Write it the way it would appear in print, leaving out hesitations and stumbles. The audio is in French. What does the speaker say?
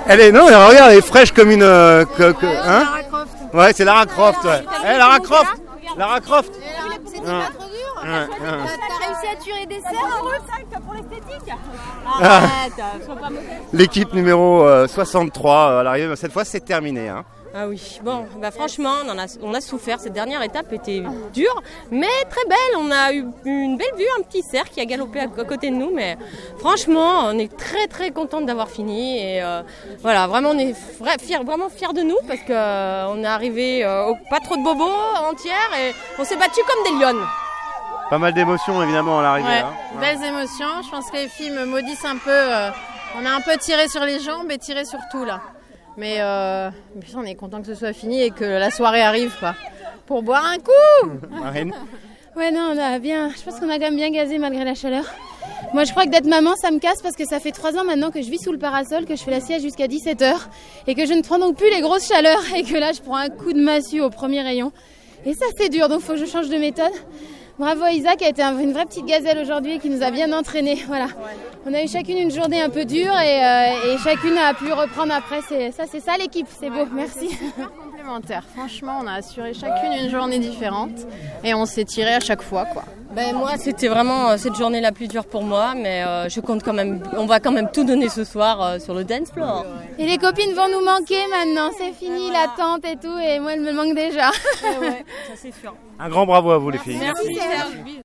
Non, regarde, elle est fraîche comme une... hein Lara Croft. Ouais, c'est Lara Croft, ouais. Lara Croft. Lara Croft. C'était pas trop dur. T'as réussi à tuer des cerfs en route pour l'esthétique. Arrête, sois pas mauvais. L'équipe numéro 63 à l'arrivée, cette fois c'est terminé. Hein. Ah oui, bon, franchement, on a souffert. Cette dernière étape était dure, mais très belle. On a eu une belle vue, un petit cerf qui a galopé à côté de nous. Mais franchement, on est très très contente d'avoir fini. Et voilà, vraiment, on est vraiment fiers de nous parce qu'on est arrivé pas trop de bobos entières et on s'est battus comme des lionnes. Pas mal d'émotions évidemment à l'arrivée. Ouais, hein. belles émotions. Je pense que les filles me maudissent un peu. On a un peu tiré sur les jambes et tiré sur tout là. Mais on est content que ce soit fini et que la soirée arrive quoi, pour boire un coup. Marine. Ouais non, je pense qu'on a quand même bien gazé malgré la chaleur. Moi je crois que d'être maman ça me casse parce que ça fait 3 ans maintenant que je vis sous le parasol, que je fais la sieste jusqu'à 17h et que je ne prends donc plus les grosses chaleurs et que là je prends un coup de massue au premier rayon. Et ça c'est dur, donc il faut que je change de méthode. Bravo à Isa qui a été une vraie petite gazelle aujourd'hui et qui nous a bien entraînés. Voilà. On a eu chacune une journée un peu dure et chacune a pu reprendre après. C'est ça l'équipe, c'est beau, merci. Super complémentaire. Franchement, on a assuré chacune une journée différente et on s'est tiré à chaque fois quoi. Moi, c'était vraiment cette journée la plus dure pour moi, mais je compte quand même. On va quand même tout donner ce soir sur le dance floor. Et les copines vont nous manquer maintenant. C'est fini l'attente et tout, et moi, elle me manque déjà. Ouais, ça c'est sûr. Un grand bravo à vous les filles. Merci Serge.